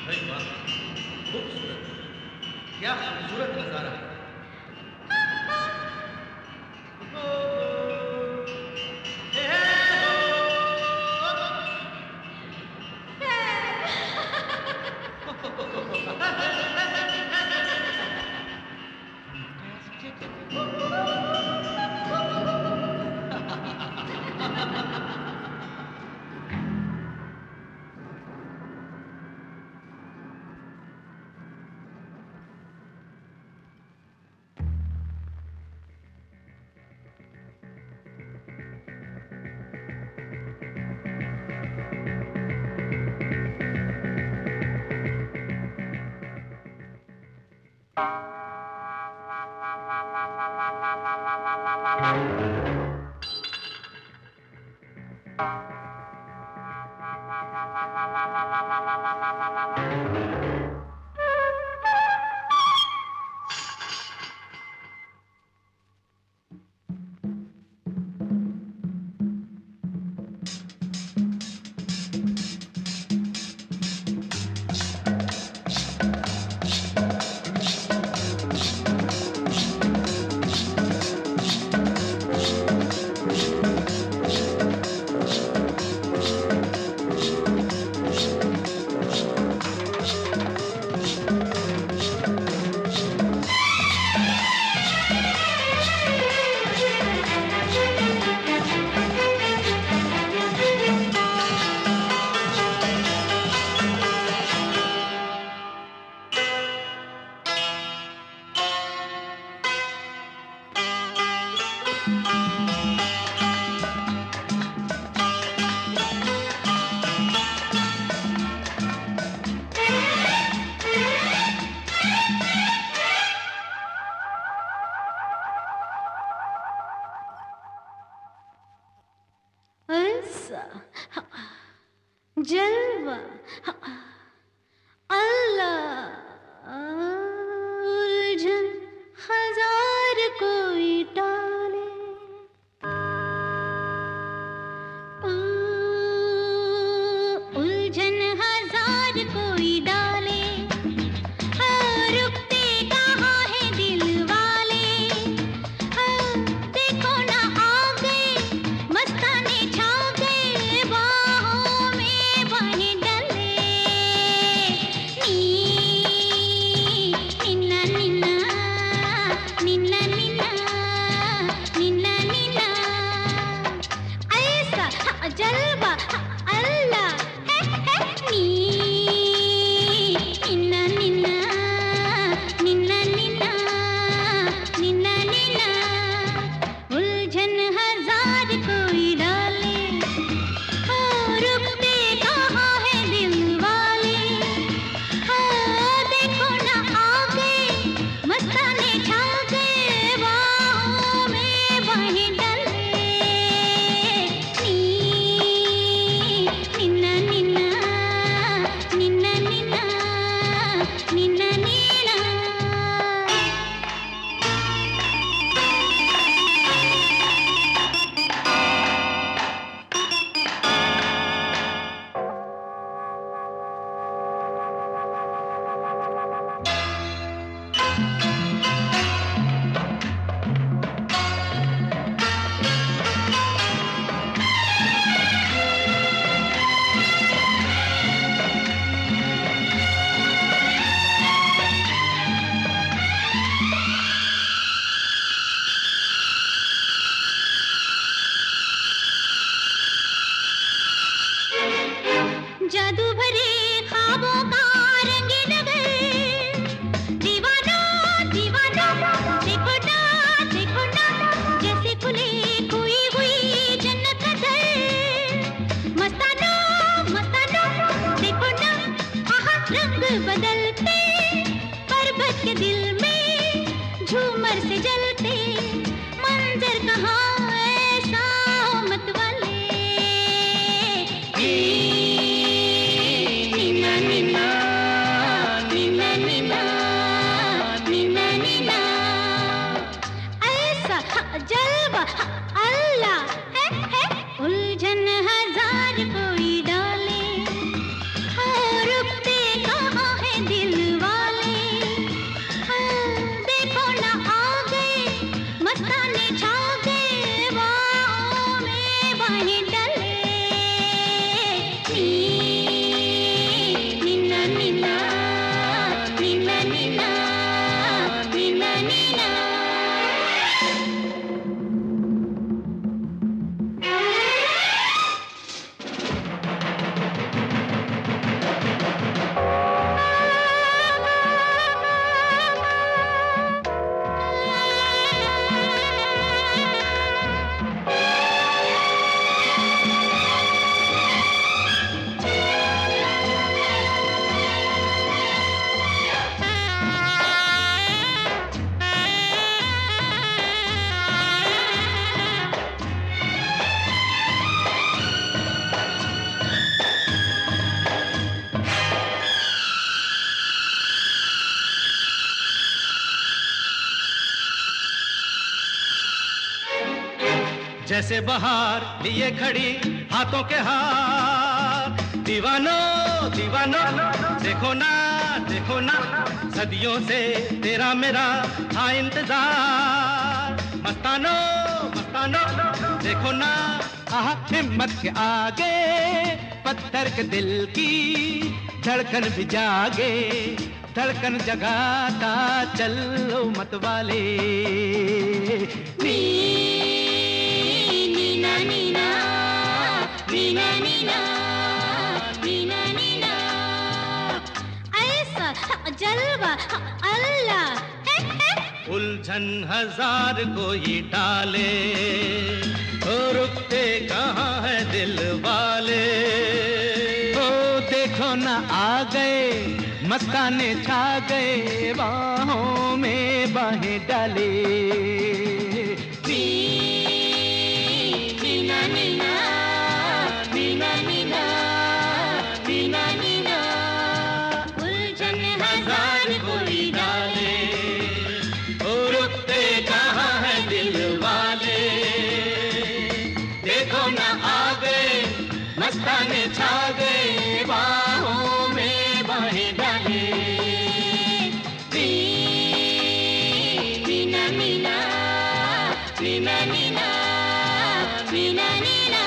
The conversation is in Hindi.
अरे वाह, खूबसूरत, क्या खूबसूरत नजारा है। जलवा अल्लाह उलझन हजार कोई टाले उलझन हजार कोई डाले रुकते कहाँ है दिल वाले देखो ना आ गए मस्ताने छा गए बाहों में बाहें डले निन्ना निन्ना निन्ना निन्ना निन्ना निन्ना ऐसा जलवा अल्लाह है निन्ना निन्ना निन्ना निन्ना निन्ना निन्ना उलझन हजार कोई डाले रुकते कहाँ है दिल वाले देखो ना आ गए मस्ताने छा गए बाहों में बाहें डले निन्ना निन्ना निन्ना निन्ना निन्ना निन्ना जादू भरे ख्वाबों का रंगीन नगर दीवाना दीवाना देखो ना जैसे खुले खोई हुई जन्नत का दर मस्ताना मस्ताना देखो ना आहा रंग बदलते पर्वत के दिल में झूमर से जलते मंजर कहाँ ऐसा मत वाले निन्ना निन्ना निन्ना निन्ना निन्ना निन्ना ऐसा जलवा अल्लाह है उलझन हजार कोई डाले रुकते कहाँ जैसे बहार लिए खड़ी हाथों के हार। दीवानो दीवानो देखो ना सदियों से तेरा मेरा था इंतजार। मस्तानो मस्तानो देखो ना हिम्मत के आगे पत्थर के दिल की धड़कन भी जागे। धड़कन जगाता चलो मत वाले। नीना नीना नीना नीना नीना नीना ऐसा जलवा अल्लाह। उलझन हजार कोई डाले तो रुकते कहाँ है दिल वाले। ओ देखो ना आ गए मस्ताने छा गए बाहों में बाहें डाले। नीना नीना नीना नीना नीना नीना उलझन हजार कोई डाले तो रुकते कहाँ है दिल वाले। देखो ना आ गए मस्ताने छा गए बाहों में बाहें डाले। नीना नीना नीना नीना नीना नीना